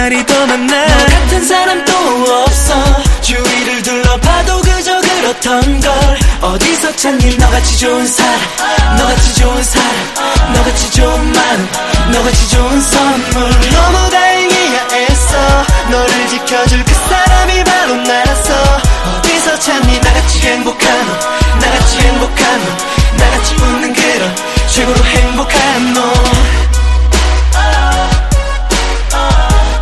차라리 더 만나. 너 같은 사람 또 없어. 주위를 둘러봐도 그저 그렇던 걸. 어디서 찾니 너같이 좋은 사람, 너같이 좋은 사람, 너같이 좋은 마음, 너같이 좋은 선물. 너무 다행이야